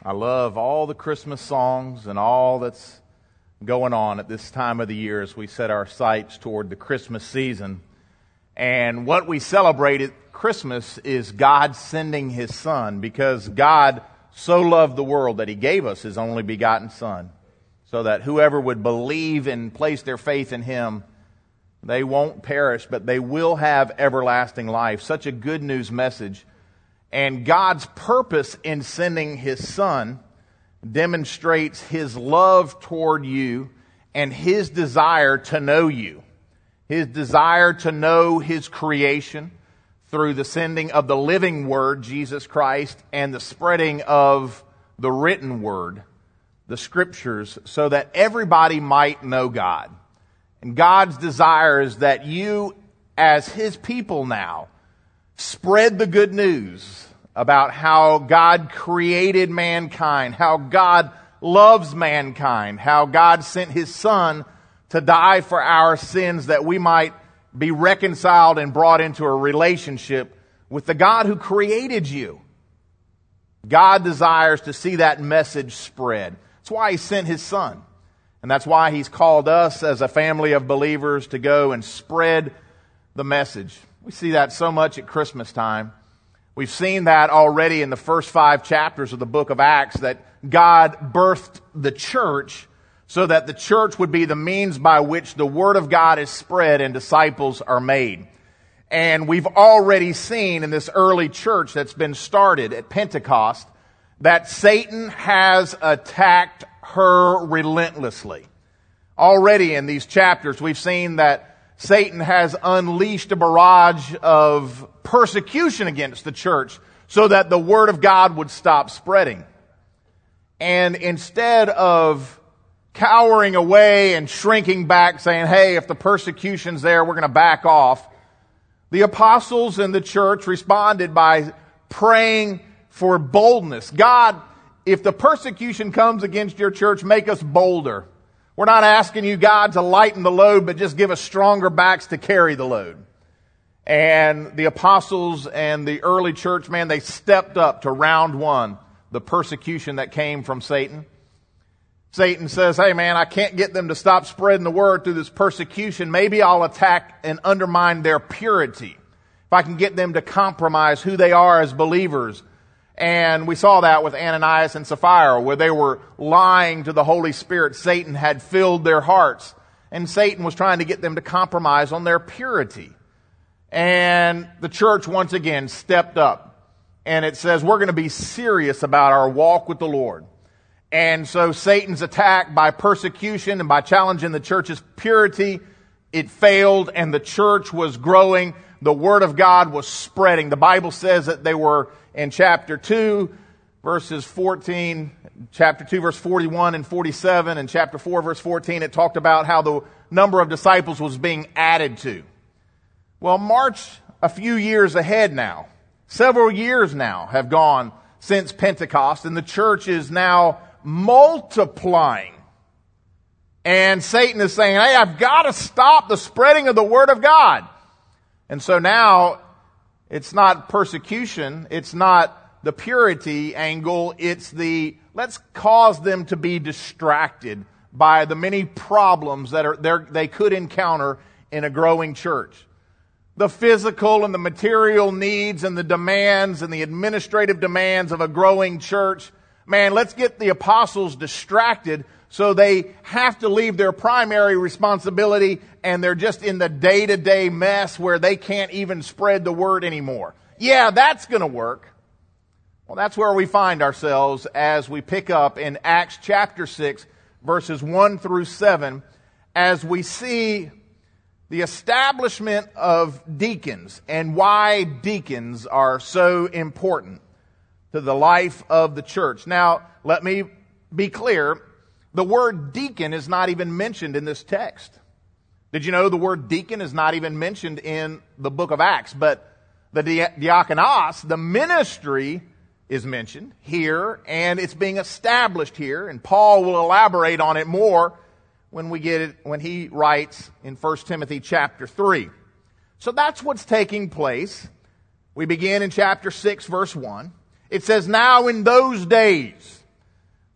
I love all the Christmas songs and all that's going on at this time of the year as we set our sights toward the Christmas season. And what we celebrate at Christmas is God sending His Son, because God so loved the world that He gave us His only begotten Son, so that whoever would believe and place their faith in Him, they won't perish, but they will have everlasting life. Such a good news message. And God's purpose in sending His Son demonstrates His love toward you and His desire to know you. His desire to know His creation through the sending of the living Word, Jesus Christ, and the spreading of the written Word, the Scriptures, so that everybody might know God. And God's desire is that you, as His people now, spread the good news about how God created mankind, how God loves mankind, how God sent His Son to die for our sins that we might be reconciled and brought into a relationship with the God who created you. God desires to see that message spread. That's why He sent His Son. And that's why He's called us as a family of believers to go and spread the message. We see that so much at Christmas time. We've seen that already in the first 5 chapters of the book of Acts, that God birthed the church so that the church would be the means by which the Word of God is spread and disciples are made. And we've already seen in this early church that's been started at Pentecost that Satan has attacked her relentlessly. Already in these chapters, we've seen that Satan has unleashed a barrage of persecution against the church so that the Word of God would stop spreading. And instead of cowering away and shrinking back, saying, hey, if the persecution's there, we're going to back off, the apostles and the church responded by praying for boldness. God, if the persecution comes against your church, make us bolder. We're not asking you, God, to lighten the load, but just give us stronger backs to carry the load. And the apostles and the early church, man, they stepped up to round 1, the persecution that came from Satan. Satan says, hey man, I can't get them to stop spreading the word through this persecution. Maybe I'll attack and undermine their purity. If I can get them to compromise who they are as believers. And we saw that with Ananias and Sapphira, where they were lying to the Holy Spirit. Satan had filled their hearts, and Satan was trying to get them to compromise on their purity. And the church once again stepped up, and it says we're going to be serious about our walk with the Lord. And so Satan's attack by persecution and by challenging the church's purity, it failed, and the church was growing. The Word of God was spreading. The Bible says that they were in chapter 2, verses 14, chapter 2, verse 41 and 47, and chapter 4, verse 14, it talked about how the number of disciples was being added to. Well, march a few years ahead now. Several years now have gone since Pentecost, and the church is now multiplying. And Satan is saying, hey, I've got to stop the spreading of the Word of God. And so now, it's not persecution, it's not the purity angle, it's the let's cause them to be distracted by the many problems that they could encounter in a growing church. The physical and the material needs and the demands and the administrative demands of a growing church. Man, let's get the apostles distracted so they have to leave their primary responsibility and they're just in the day-to-day mess where they can't even spread the word anymore. Yeah, that's going to work. Well, that's where we find ourselves as we pick up in Acts chapter 6, verses 1 through 7, as we see the establishment of deacons and why deacons are so important to the life of the church. Now, let me be clear. The word deacon is not even mentioned in this text. Did you know the word deacon is not even mentioned in the book of Acts? But the diakonos, the ministry, is mentioned here, and it's being established here. And Paul will elaborate on it more when he writes in 1 Timothy chapter 3. So that's what's taking place. We begin in chapter 6, verse 1. It says, now in those days,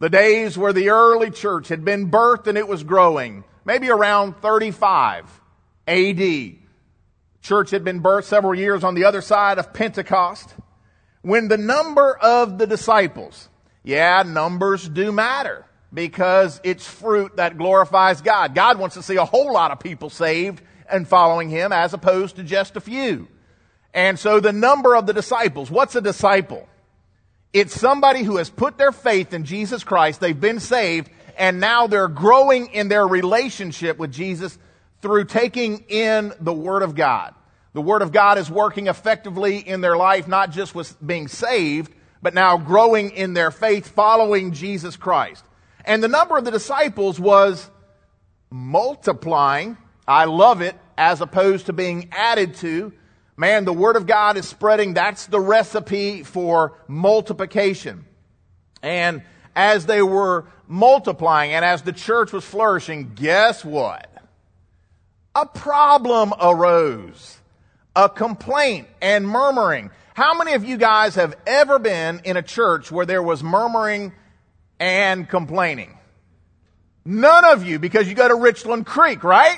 The days where the early church had been birthed and it was growing, maybe around 35 AD. Church had been birthed several years on the other side of Pentecost. When the number of the disciples, numbers do matter because it's fruit that glorifies God. God wants to see a whole lot of people saved and following Him as opposed to just a few. And so the number of the disciples, what's a disciple? It's somebody who has put their faith in Jesus Christ, they've been saved, and now they're growing in their relationship with Jesus through taking in the Word of God. The Word of God is working effectively in their life, not just with being saved, but now growing in their faith, following Jesus Christ. And the number of the disciples was multiplying. I love it, as opposed to being added to. Man, the Word of God is spreading. That's the recipe for multiplication. And as they were multiplying and as the church was flourishing, guess what? A problem arose. A complaint and murmuring. How many of you guys have ever been in a church where there was murmuring and complaining? None of you, because you go to Richland Creek, right?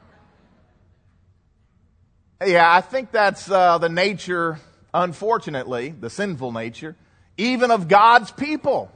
Yeah, I think that's the nature, unfortunately, the sinful nature, even of God's people.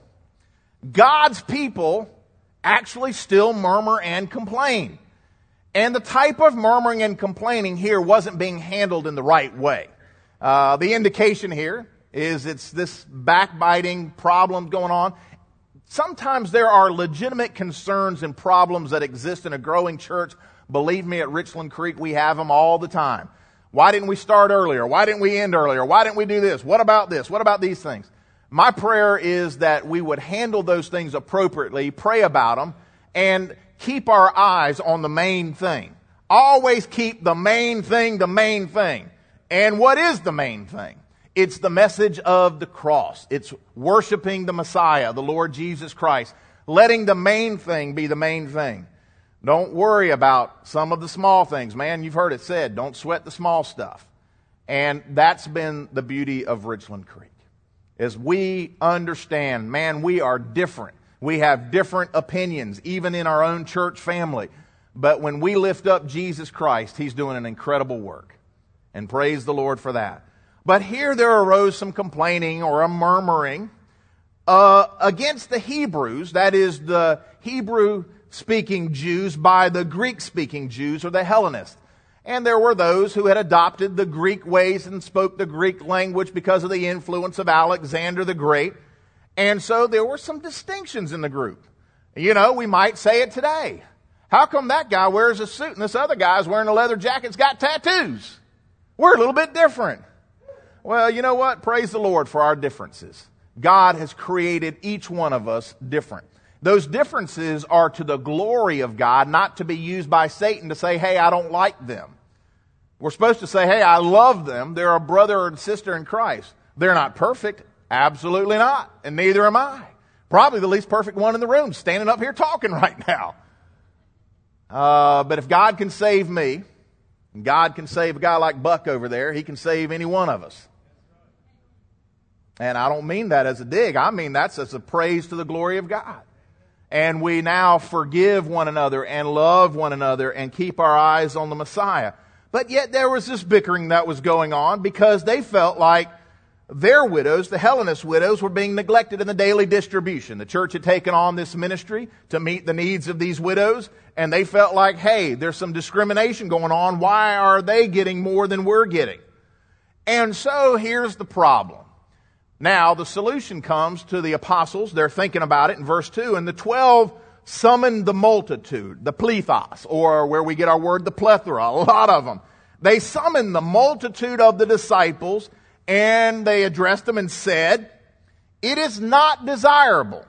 God's people actually still murmur and complain. And the type of murmuring and complaining here wasn't being handled in the right way. The indication here is it's this backbiting problem going on. Sometimes there are legitimate concerns and problems that exist in a growing church. Believe me, at Richland Creek, we have them all the time. Why didn't we start earlier? Why didn't we end earlier? Why didn't we do this? What about this? What about these things? My prayer is that we would handle those things appropriately, pray about them, and keep our eyes on the main thing. Always keep the main thing the main thing. And what is the main thing? It's the message of the cross. It's worshiping the Messiah, the Lord Jesus Christ. Letting the main thing be the main thing. Don't worry about some of the small things. Man, you've heard it said, don't sweat the small stuff. And that's been the beauty of Richland Creek. As we understand, man, we are different. We have different opinions, even in our own church family. But when we lift up Jesus Christ, He's doing an incredible work. And praise the Lord for that. But here there arose some complaining or a murmuring against the Hebrews, that is the Hebrew-speaking Jews by the Greek-speaking Jews or the Hellenists. And there were those who had adopted the Greek ways and spoke the Greek language because of the influence of Alexander the Great. And so there were some distinctions in the group. You know, we might say it today. How come that guy wears a suit and this other guy's wearing a leather jacket and's got tattoos? We're a little bit different. Well, you know what? Praise the Lord for our differences. God has created each one of us different. Those differences are to the glory of God, not to be used by Satan to say, hey, I don't like them. We're supposed to say, hey, I love them. They're a brother and sister in Christ. They're not perfect. Absolutely not. And neither am I. Probably the least perfect one in the room, standing up here talking right now. But if God can save me, and God can save a guy like Buck over there, He can save any one of us. And I don't mean that as a dig. I mean that's as a praise to the glory of God. And we now forgive one another and love one another and keep our eyes on the Messiah. But yet there was this bickering that was going on because they felt like their widows, the Hellenist widows, were being neglected in the daily distribution. The church had taken on this ministry to meet the needs of these widows, and they felt like, hey, there's some discrimination going on. Why are they getting more than we're getting? And so here's the problem. Now, the solution comes to the apostles. They're thinking about it in verse 2. And the 12 summoned the multitude, the plethos, or where we get our word, the plethora, a lot of them. They summoned the multitude of the disciples, and they addressed them and said, it is not desirable.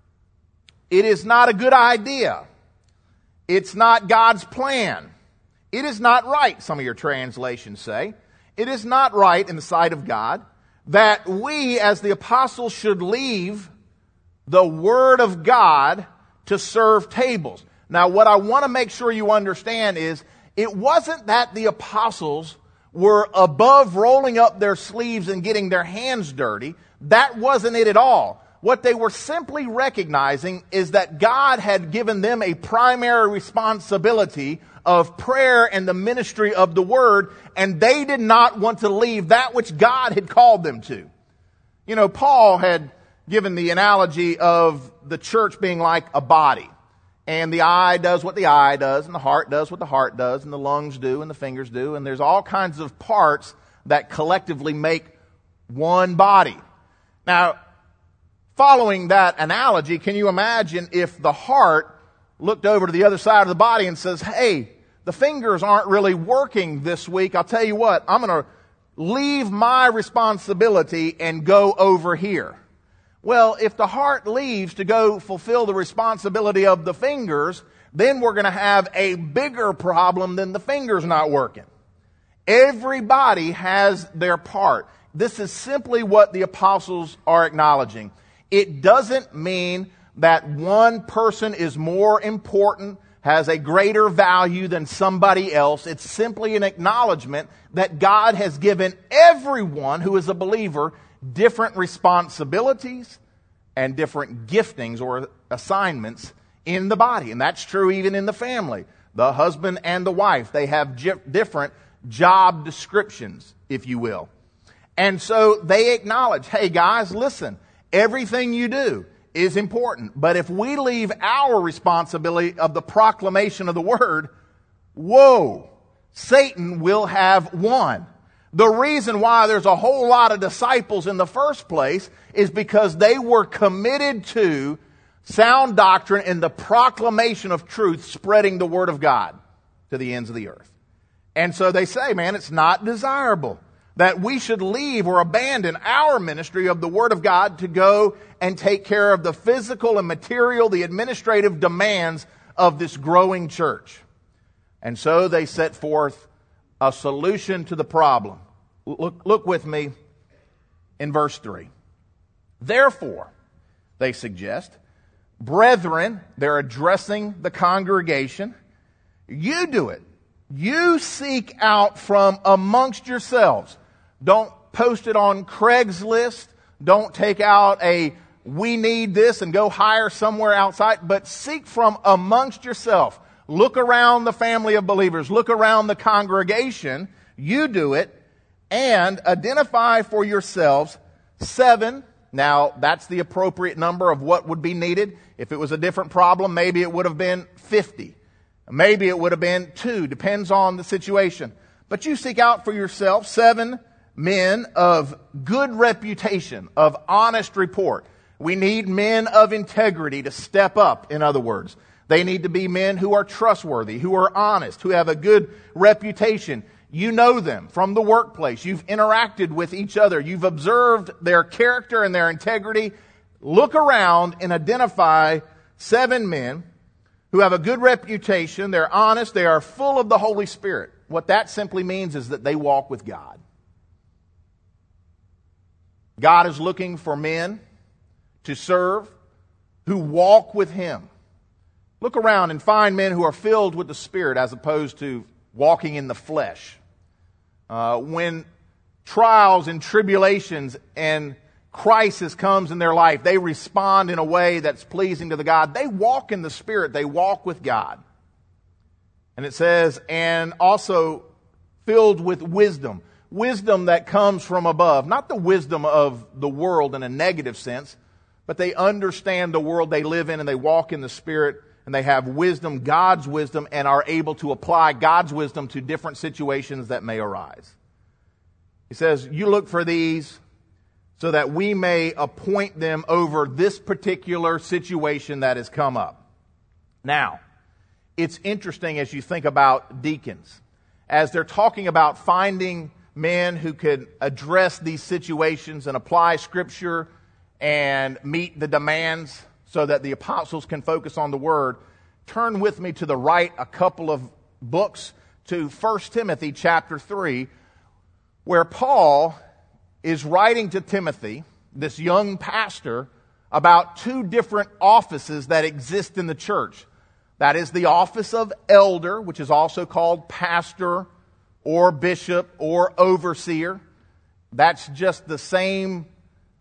It is not a good idea. It's not God's plan. It is not right, some of your translations say. It is not right in the sight of God that we as the apostles should leave the Word of God to serve tables. Now, what I want to make sure you understand is it wasn't that the apostles were above rolling up their sleeves and getting their hands dirty. That wasn't it at all. What they were simply recognizing is that God had given them a primary responsibility of prayer and the ministry of the Word, and they did not want to leave that which God had called them to. You know, Paul had given the analogy of the church being like a body. And the eye does what the eye does, and the heart does what the heart does, and the lungs do, and the fingers do, and there's all kinds of parts that collectively make one body. Now, following that analogy, can you imagine if the heart looked over to the other side of the body and says, hey, the fingers aren't really working this week. I'll tell you what, I'm going to leave my responsibility and go over here. Well, if the heart leaves to go fulfill the responsibility of the fingers, then we're going to have a bigger problem than the fingers not working. Everybody has their part. This is simply what the apostles are acknowledging. It doesn't mean that one person is more important, has a greater value than somebody else. It's simply an acknowledgement that God has given everyone who is a believer different responsibilities and different giftings or assignments in the body. And that's true even in the family. The husband and the wife, they have different job descriptions, if you will. And so they acknowledge, hey guys, listen, everything you do is important. But if we leave our responsibility of the proclamation of the Word, whoa, Satan will have won. The reason why there's a whole lot of disciples in the first place is because they were committed to sound doctrine and the proclamation of truth, spreading the Word of God to the ends of the earth. And so they say, man, it's not desirable that we should leave or abandon our ministry of the Word of God to go and take care of the physical and material, the administrative demands of this growing church. And so they set forth a solution to the problem. Look with me in verse 3. Therefore, they suggest, brethren, they're addressing the congregation, you do it. You seek out from amongst yourselves. Don't post it on Craigslist. Don't take out a we need this and go hire somewhere outside, but seek from amongst yourself. Look around the family of believers. Look around the congregation. You do it and identify for yourselves 7. Now, that's the appropriate number of what would be needed. If it was a different problem, maybe it would have been 50. Maybe it would have been 2. Depends on the situation. But you seek out for yourself 7 men of good reputation, of honest report. We need men of integrity to step up, in other words. They need to be men who are trustworthy, who are honest, who have a good reputation. You know them from the workplace. You've interacted with each other. You've observed their character and their integrity. Look around and identify 7 men who have a good reputation. They're honest. They are full of the Holy Spirit. What that simply means is that they walk with God. God is looking for men to serve who walk with Him. Look around and find men who are filled with the Spirit as opposed to walking in the flesh. When trials and tribulations and crisis comes in their life, they respond in a way that's pleasing to the God. They walk in the Spirit. They walk with God. And it says, and also filled with wisdom. Wisdom that comes from above. Not the wisdom of the world in a negative sense, but they understand the world they live in and they walk in the Spirit and they have wisdom, God's wisdom, and are able to apply God's wisdom to different situations that may arise. He says, you look for these so that we may appoint them over this particular situation that has come up. Now, it's interesting as you think about deacons. As they're talking about finding men who could address these situations and apply Scripture and meet the demands so that the apostles can focus on the Word, turn with me to the right a couple of books to 1 Timothy chapter 3, where Paul is writing to Timothy, this young pastor, about 2 different offices that exist in the church. That is the office of elder, which is also called pastor or bishop or overseer. That's just the same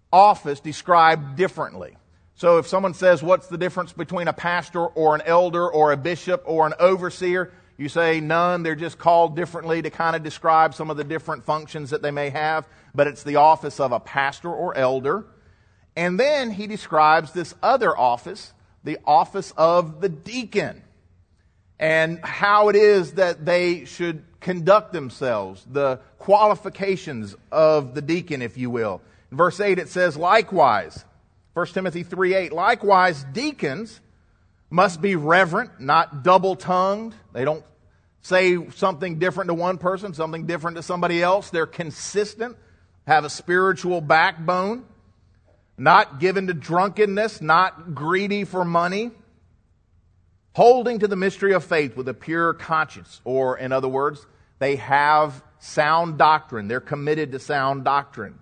office described differently. So if someone says, what's the difference between a pastor or an elder or a bishop or an overseer? You say none. They're just called differently to kind of describe some of the different functions that they may have. But it's the office of a pastor or elder. And then he describes this other office, the office of the deacon, and how it is that they should conduct themselves, the qualifications of the deacon, if you will. In verse 8 it says, likewise, 1 Timothy 3:8, likewise deacons must be reverent, not double-tongued. They don't say something different to one person, something different to somebody else. They're consistent, have a spiritual backbone, not given to drunkenness, not greedy for money, holding to the mystery of faith with a pure conscience. Or, in other words, they have sound doctrine. They're committed to sound doctrine.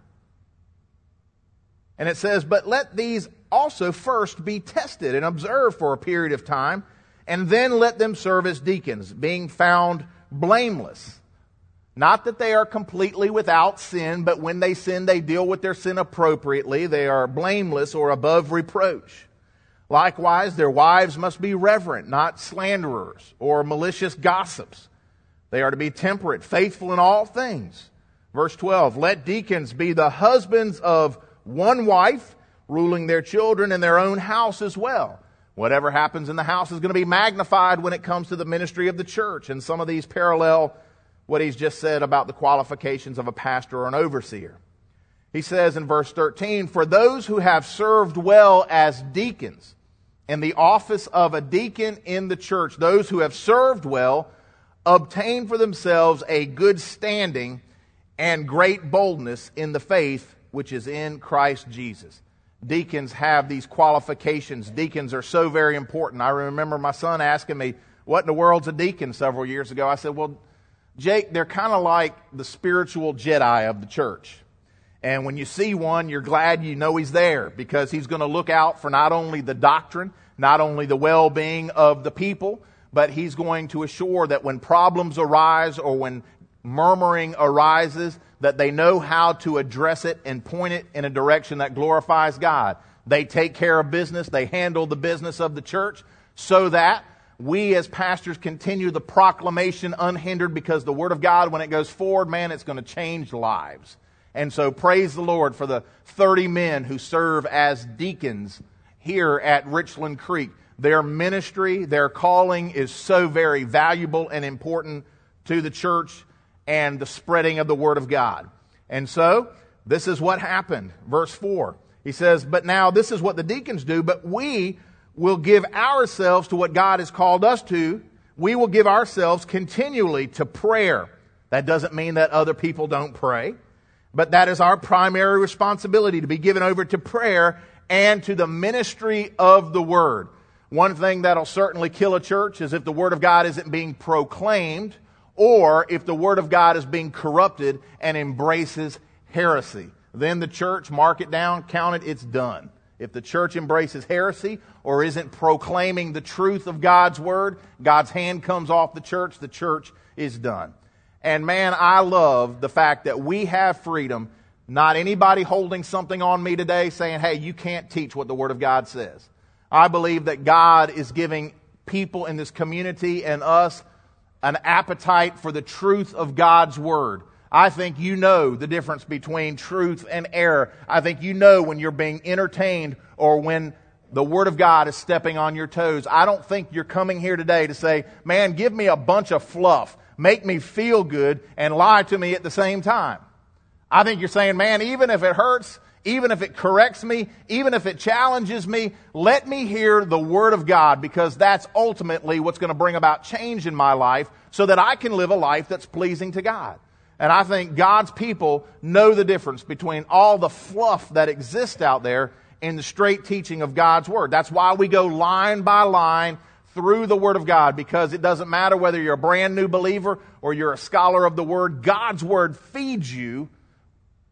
And it says, but let these also first be tested and observed for a period of time, and then let them serve as deacons, being found blameless. Not that they are completely without sin, but when they sin, they deal with their sin appropriately. They are blameless or above reproach. Likewise, their wives must be reverent, not slanderers or malicious gossips. They are to be temperate, faithful in all things. Verse 12, let deacons be the husbands of one wife, ruling their children and their own house as well. Whatever happens in the house is going to be magnified when it comes to the ministry of the church. And some of these parallel what he's just said about the qualifications of a pastor or an overseer. He says in verse 13, for those who have served well as deacons in the office of a deacon in the church, those who have served well, obtain for themselves a good standing and great boldness in the faith which is in Christ Jesus. Deacons have these qualifications. Deacons are so very important. I remember my son asking me, what in the world's a deacon several years ago? I said, well, Jake, they're kind of like the spiritual Jedi of the church. And when you see one, you're glad you know he's there because he's going to look out for not only the doctrine, not only the well-being of the people, but he's going to assure that when problems arise or when murmuring arises, that they know how to address it and point it in a direction that glorifies God. They take care of business. They handle the business of the church so that we as pastors continue the proclamation unhindered, because the Word of God, when it goes forward, man, it's going to change lives. And so praise the Lord for the 30 men who serve as deacons here at Richland Creek. Their ministry, their calling is so very valuable and important to the church and the spreading of the Word of God. And so, this is what happened. Verse 4, he says, but now this is what the deacons do, but we will give ourselves to what God has called us to. We will give ourselves continually to prayer. That doesn't mean that other people don't pray, but that is our primary responsibility, to be given over to prayer and to the ministry of the Word. One thing that'll certainly kill a church is if the Word of God isn't being proclaimed, or if the Word of God is being corrupted and embraces heresy. Then the church, mark it down, count it, it's done. If the church embraces heresy or isn't proclaiming the truth of God's Word, God's hand comes off the church is done. And man, I love the fact that we have freedom. Not anybody holding something on me today saying, hey, you can't teach what the Word of God says. I believe that God is giving people in this community and us an appetite for the truth of God's Word. I think you know the difference between truth and error. I think you know when you're being entertained or when the Word of God is stepping on your toes. I don't think you're coming here today to say, man, give me a bunch of fluff, make me feel good, and lie to me at the same time. I think you're saying, man, even if it hurts, even if it corrects me, even if it challenges me, let me hear the Word of God, because that's ultimately what's going to bring about change in my life so that I can live a life that's pleasing to God. And I think God's people know the difference between all the fluff that exists out there and the straight teaching of God's Word. That's why we go line by line through the Word of God, because it doesn't matter whether you're a brand new believer or you're a scholar of the Word. God's Word feeds you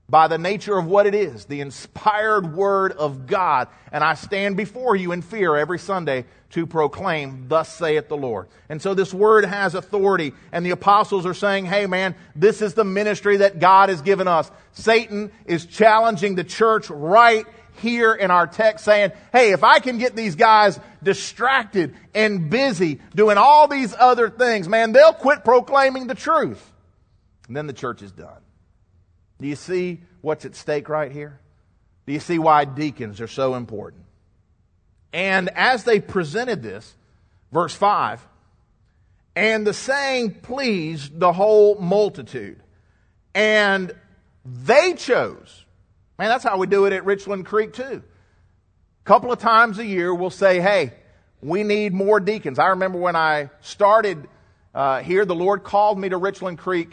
by the nature of what it is, the inspired Word of God. And I stand before you in fear every Sunday to proclaim, thus saith the Lord. And so this Word has authority. And the apostles are saying, hey man, this is the ministry that God has given us. Satan is challenging the church right here in our text, saying, hey, if I can get these guys distracted and busy doing all these other things, man, they'll quit proclaiming the truth. And then the church is done. Do you see what's at stake right here? Do you see why deacons are so important? And as they presented this, verse 5, and the saying pleased the whole multitude. And they chose. Man, that's how we do it at Richland Creek too. A couple of times a year we'll say, hey, we need more deacons. I remember when I started here, the Lord called me to Richland Creek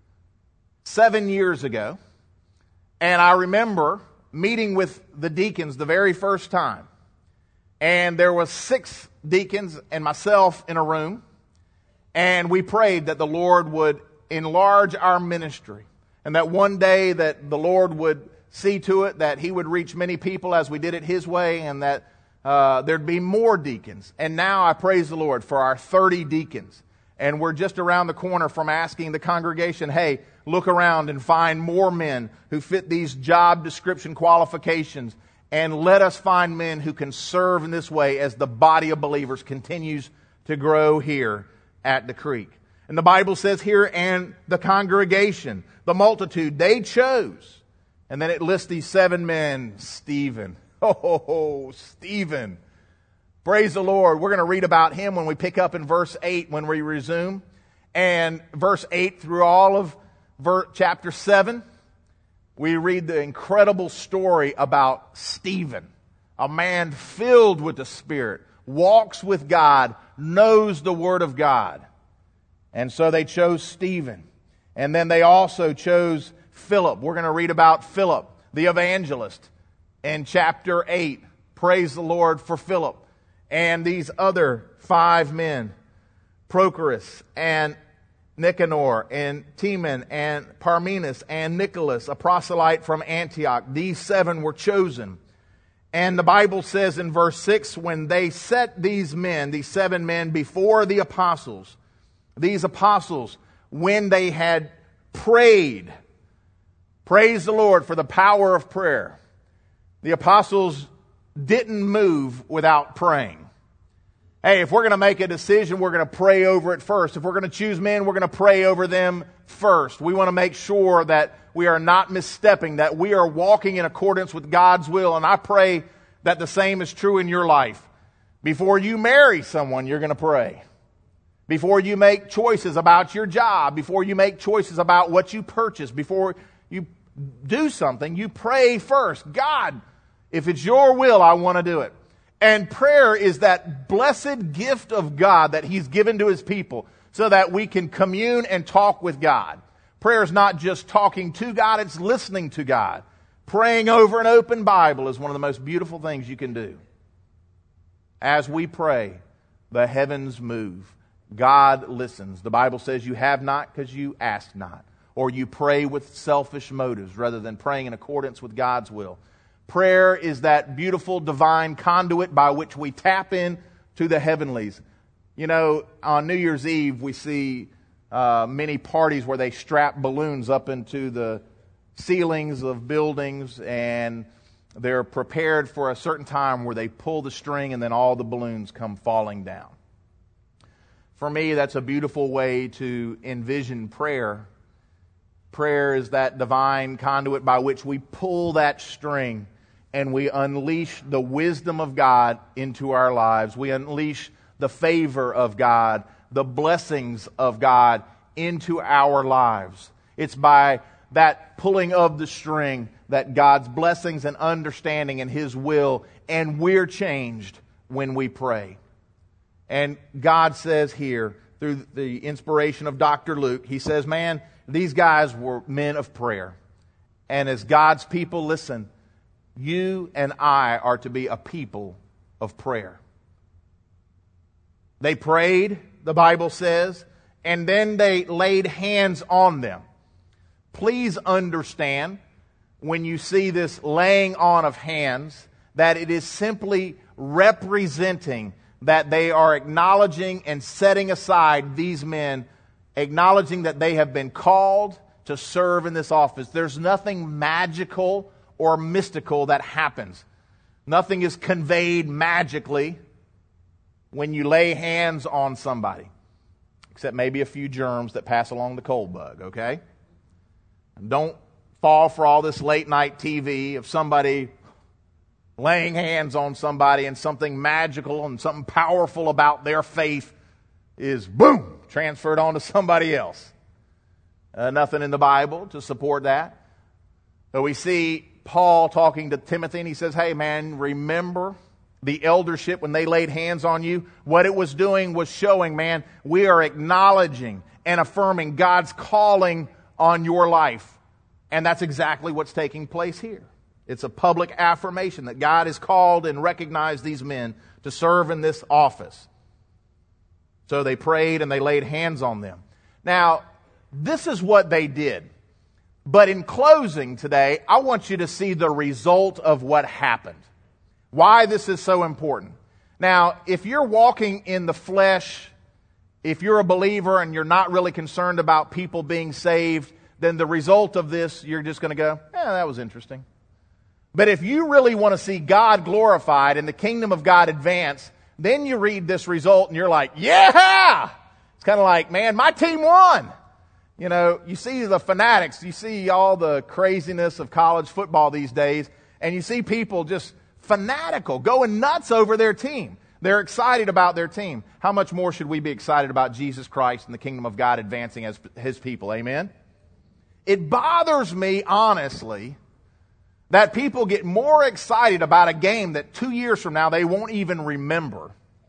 7 years ago. And I remember meeting with the deacons the very first time. And there was 6 deacons and myself in a room. And we prayed that the Lord would enlarge our ministry. And that one day that the Lord would see to it that He would reach many people as we did it His way. And that there'd be more deacons. And now I praise the Lord for our 30 deacons. And we're just around the corner from asking the congregation, hey, look around and find more men who fit these job description qualifications. And let us find men who can serve in this way as the body of believers continues to grow here at the creek. And the Bible says here, and the congregation, the multitude, they chose. And then it lists these 7 men. Stephen. Oh, Stephen. Praise the Lord. We're going to read about him when we pick up in verse 8 when we resume. And verse 8 through all of chapter 7, we read the incredible story about Stephen, a man filled with the Spirit, walks with God, knows the Word of God. And so they chose Stephen. And then they also chose Philip. We're going to read about Philip, the evangelist, in chapter 8. Praise the Lord for Philip. And these other 5 men, Prochorus and Nicanor and Timon and Parmenas and Nicholas, a proselyte from Antioch. These 7 were chosen. And the Bible says in verse 6, when they set these men, these 7 men, before the apostles, these apostles, when they had prayed, praise the Lord for the power of prayer. The apostles didn't move without praying. Hey, if we're going to make a decision, we're going to pray over it first. If we're going to choose men, we're going to pray over them first. We want to make sure that we are not misstepping, that we are walking in accordance with God's will. And I pray that the same is true in your life. Before you marry someone, you're going to pray. Before you make choices about your job, before you make choices about what you purchase, before you do something, you pray first. God, if it's your will, I want to do it. And prayer is that blessed gift of God that He's given to His people so that we can commune and talk with God. Prayer is not just talking to God, it's listening to God. Praying over an open Bible is one of the most beautiful things you can do. As we pray, the heavens move. God listens. The Bible says you have not because you ask not. Or you pray with selfish motives rather than praying in accordance with God's will. Prayer is that beautiful divine conduit by which we tap in to the heavenlies. You know, on New Year's Eve, we see many parties where they strap balloons up into the ceilings of buildings, and they're prepared for a certain time where they pull the string and then all the balloons come falling down. For me, that's a beautiful way to envision prayer. Prayer is that divine conduit by which we pull that string and we unleash the wisdom of God into our lives. We unleash the favor of God, the blessings of God into our lives. It's by that pulling of the string that God's blessings and understanding and His will, and we're changed when we pray. And God says here, through the inspiration of Dr. Luke, He says, man, these guys were men of prayer. And as God's people, listen, you and I are to be a people of prayer. They prayed, the Bible says, and then they laid hands on them. Please understand when you see this laying on of hands, that it is simply representing that they are acknowledging and setting aside these men, acknowledging that they have been called to serve in this office. There's nothing magical or mystical that happens. Nothing is conveyed magically when you lay hands on somebody, except maybe a few germs that pass along the cold bug, okay? And don't fall for all this late night TV of somebody laying hands on somebody and something magical and something powerful about their faith is, boom, transferred onto somebody else. Nothing in the Bible to support that. So we see Paul talking to Timothy, and he says, hey man, remember the eldership when they laid hands on you? What it was doing was showing, man, we are acknowledging and affirming God's calling on your life. And that's exactly what's taking place here. It's a public affirmation that God has called and recognized these men to serve in this office. So they prayed and they laid hands on them. Now, this is what they did. But in closing today, I want you to see the result of what happened. Why this is so important. Now, if you're walking in the flesh, if you're a believer and you're not really concerned about people being saved, then the result of this, you're just going to go, that was interesting. But if you really want to see God glorified and the kingdom of God advance, then you read this result and you're like, yeah! It's kind of like, man, my team won. You know, you see the fanatics, you see all the craziness of college football these days, and you see people just fanatical, going nuts over their team. They're excited about their team. How much more should we be excited about Jesus Christ and the kingdom of God advancing as His people? Amen? It bothers me, honestly, that people get more excited about a game that 2 years from now they won't even remember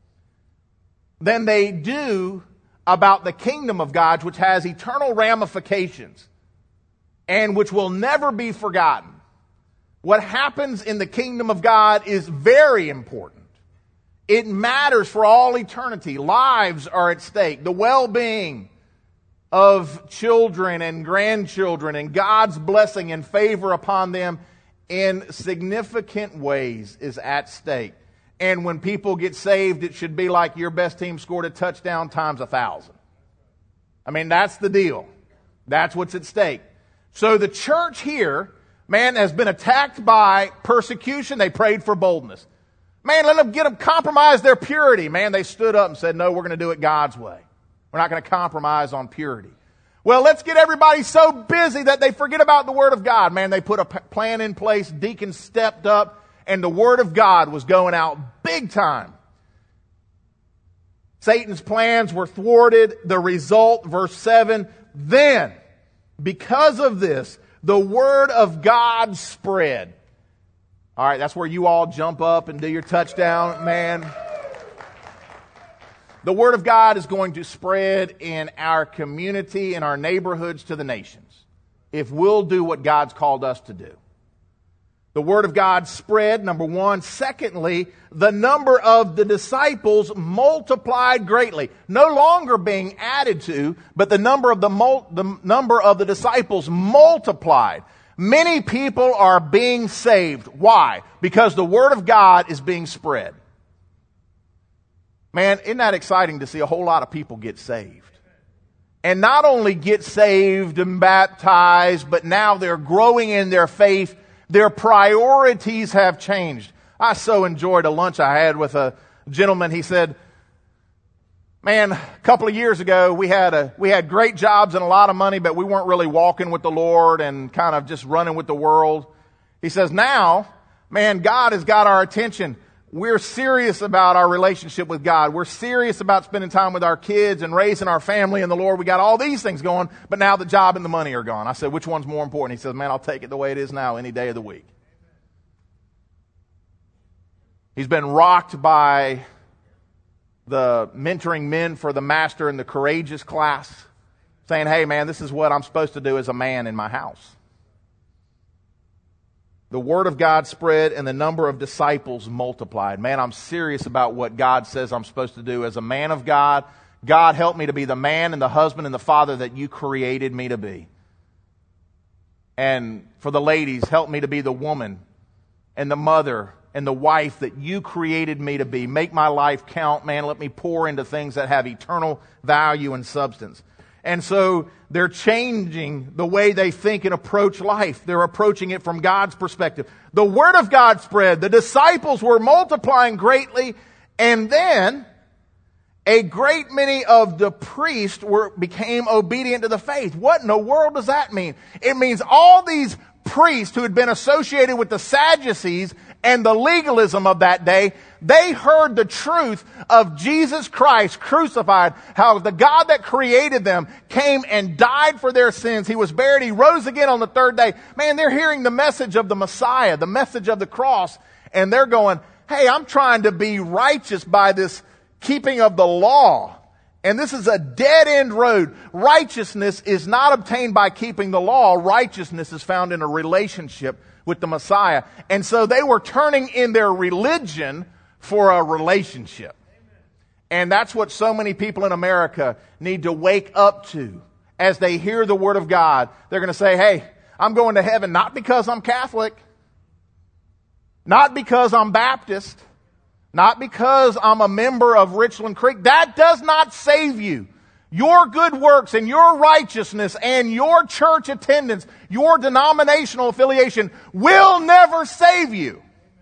than they do about the kingdom of God, which has eternal ramifications and which will never be forgotten. What happens in the kingdom of God is very important. It matters for all eternity. Lives are at stake. The well-being of children and grandchildren and God's blessing and favor upon them in significant ways is at stake. And when people get saved, it should be like your best team scored a touchdown times 1,000. I mean, that's the deal. That's what's at stake. So the church here, man, has been attacked by persecution. They prayed for boldness. Man, let them compromise their purity. Man, they stood up and said, no, we're going to do it God's way. We're not going to compromise on purity. Well, let's get everybody so busy that they forget about the Word of God. Man, they put a plan in place. Deacons stepped up, and the Word of God was going out big time. Satan's plans were thwarted. The result, verse 7, then, because of this, the Word of God spread. All right, that's where you all jump up and do your touchdown, man. The Word of God is going to spread in our community, in our neighborhoods, to the nations, if we'll do what God's called us to do. The Word of God spread, number one. Secondly, the number of the disciples multiplied greatly. No longer being added to, but the number of the disciples multiplied. Many people are being saved. Why? Because the Word of God is being spread. Man, isn't that exciting to see a whole lot of people get saved? And not only get saved and baptized, but now they're growing in their faith. Their priorities have changed. I so enjoyed a lunch I had with a gentleman. He said, man, a couple of years ago, we had great jobs and a lot of money, but we weren't really walking with the Lord and kind of just running with the world. He says, now, man, God has got our attention. We're serious about our relationship with God. We're serious about spending time with our kids and raising our family in the Lord. We got all these things going, but now the job and the money are gone. I said, which one's more important? He says, man, I'll take it the way it is now any day of the week. He's been rocked by the mentoring men for the master in the courageous class, saying, hey man, this is what I'm supposed to do as a man in my house. The Word of God spread and the number of disciples multiplied. Man, I'm serious about what God says I'm supposed to do as a man of God. God, help me to be the man and the husband and the father that you created me to be. And for the ladies, help me to be the woman and the mother and the wife that you created me to be. Make my life count, man. Let me pour into things that have eternal value and substance. And so they're changing the way they think and approach life. They're approaching it from God's perspective. The Word of God spread. The disciples were multiplying greatly. And then a great many of the priests became obedient to the faith. What in the world does that mean? It means all these priests who had been associated with the Sadducees and the legalism of that day, they heard the truth of Jesus Christ crucified, how the God that created them came and died for their sins. He was buried. He rose again on the third day. Man, they're hearing the message of the Messiah, the message of the cross, and they're going, hey, I'm trying to be righteous by this keeping of the law. And this is a dead-end road. Righteousness is not obtained by keeping the law. Righteousness is found in a relationship with the Messiah. And so they were turning in their religion for a relationship. And that's what so many people in America need to wake up to. As they hear the Word of God, they're going to say, hey, I'm going to heaven not because I'm Catholic, not because I'm Baptist, not because I'm a member of Richland Creek. That does not save you. Your good works and your righteousness and your church attendance, your denominational affiliation will never save you.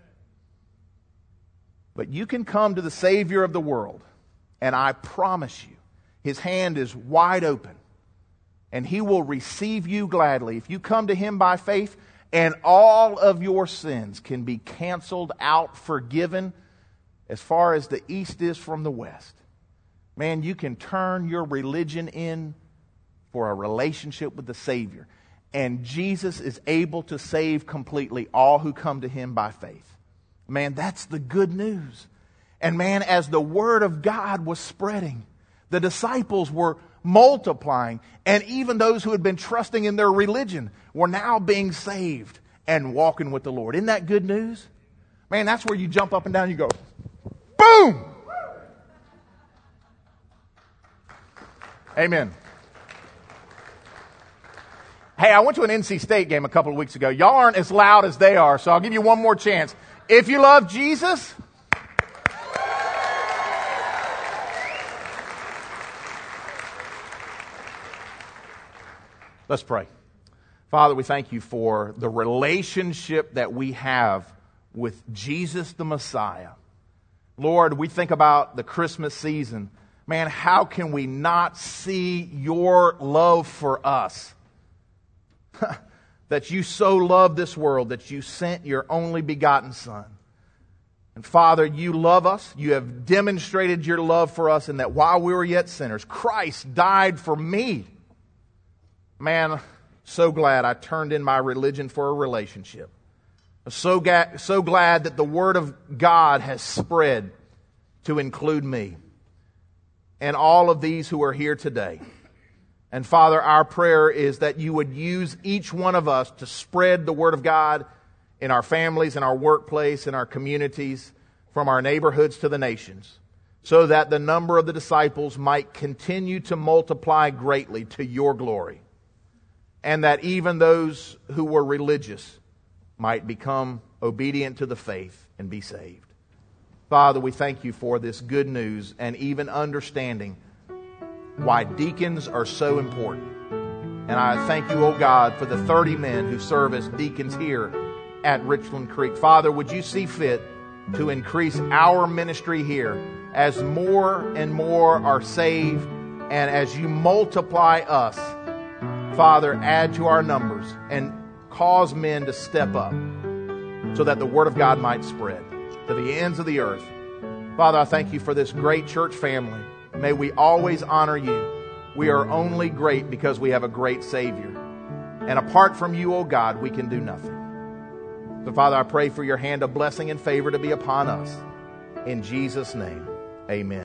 But you can come to the Savior of the world, and I promise you, His hand is wide open, and He will receive you gladly. If you come to Him by faith, and all of your sins can be canceled out, forgiven, as far as the east is from the west. Man, you can turn your religion in for a relationship with the Savior. And Jesus is able to save completely all who come to Him by faith. Man, that's the good news. And man, as the Word of God was spreading, the disciples were multiplying. And even those who had been trusting in their religion were now being saved and walking with the Lord. Isn't that good news? Man, that's where you jump up and down and you go, boom! Amen. Hey, I went to an NC State game a couple of weeks ago. Y'all aren't as loud as they are, so I'll give you one more chance. If you love Jesus, let's pray. Father, we thank you for the relationship that we have with Jesus the Messiah. Lord, we think about the Christmas season. Man, how can we not see your love for us? That you so loved this world that you sent your only begotten Son. And Father, you love us. You have demonstrated your love for us in that while we were yet sinners, Christ died for me. Man, so glad I turned in my religion for a relationship. So glad that the Word of God has spread to include me and all of these who are here today. And Father, our prayer is that you would use each one of us to spread the Word of God in our families, in our workplace, in our communities, from our neighborhoods to the nations, so that the number of the disciples might continue to multiply greatly to your glory, and that even those who were religious might become obedient to the faith and be saved. Father, we thank you for this good news and even understanding why deacons are so important. And I thank you, oh God, for the 30 men who serve as deacons here at Richland Creek. Father, would you see fit to increase our ministry here as more and more are saved, and as you multiply us, Father, add to our numbers and cause men to step up so that the Word of God might spread to the ends of the earth. Father, I thank you for this great church family. May we always honor you. We are only great because we have a great Savior. And apart from you, O God, we can do nothing. So, Father, I pray for your hand of blessing and favor to be upon us. In Jesus' name, amen.